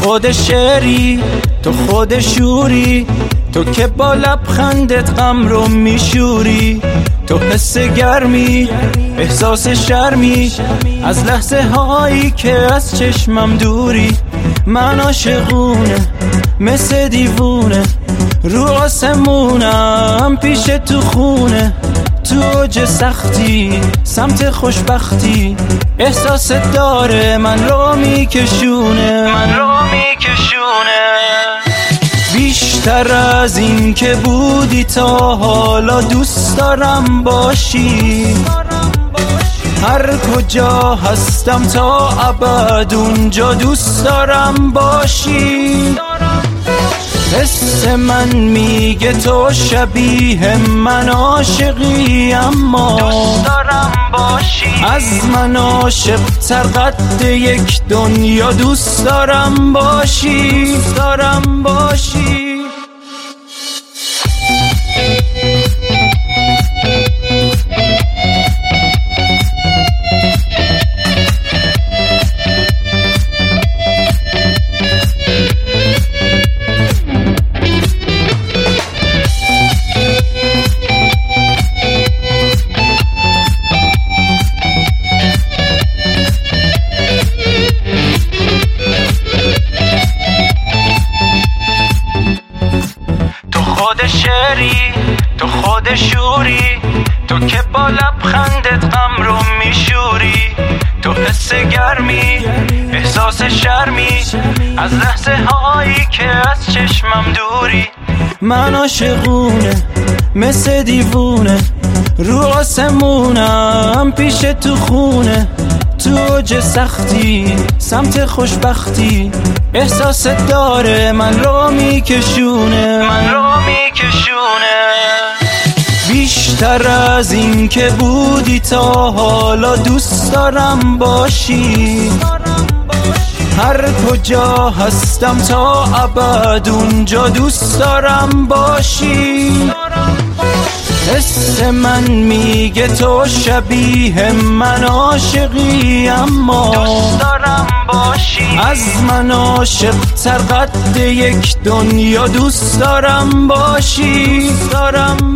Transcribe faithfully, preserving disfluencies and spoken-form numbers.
خود شعری، تو خود شوری، تو که با لبخندت غم رو میشوری، تو حس گرمی، احساس شرمی از لحظه هایی که از چشمم دوری. من عاشقونه مثل دیوونه، رو آسمونم پیش تو خونه، تو اوج سختی سمت خوشبختی، احساس داره من رو میکشونه، من رو میکشونه. بیشتر از این که بودی تا حالا دوست دارم باشی، هر کجا هستم تا ابد اونجا دوست دارم باشی. حس من میگه تو شبیه من عاشقی، اما دوست دارم باشی. از من عاشق تر قد یک دنیا دوست دارم باشی، دوست دارم باشی. خود شعری، تو خود شوری، تو که با لبخندت غم رو میشوری، تو حس گرمی، احساس شرمی از لحظه هایی که از چشمم دوری. من عاشقونه مثل دیوونه، رو آسمونم پیش تو خونه، تو اوج سختی سمت خوشبختی، احساس داره من رو میکشونه، من رو میکشونه. بیشتر از این که بودی تا حالا دوست دارم باشی، هر کجا هستم تا ابد اونجا دوست دارم باشی. حس من میگه تو شبیه من عاشقی، اما دوست دارم باشی. از من عاشق تر قد یک دنیا دوست دارم باشی، دوست دارم